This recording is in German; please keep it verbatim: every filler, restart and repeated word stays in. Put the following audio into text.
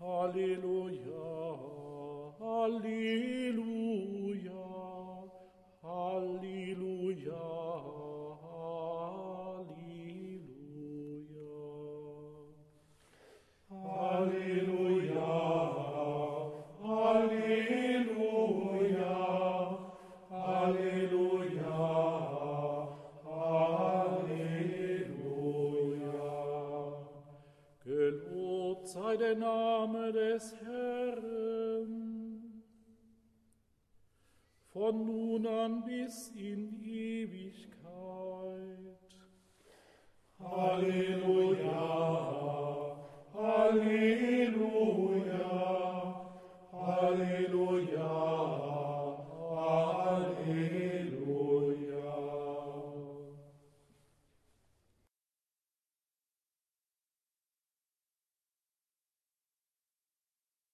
Halleluja, Halleluja, Halleluja, Halleluja. Halleluja, Halleluja, Halleluja, Halleluja. Gelobt sei der Name des Herrn, von nun an bis in Ewigkeit. Halleluja,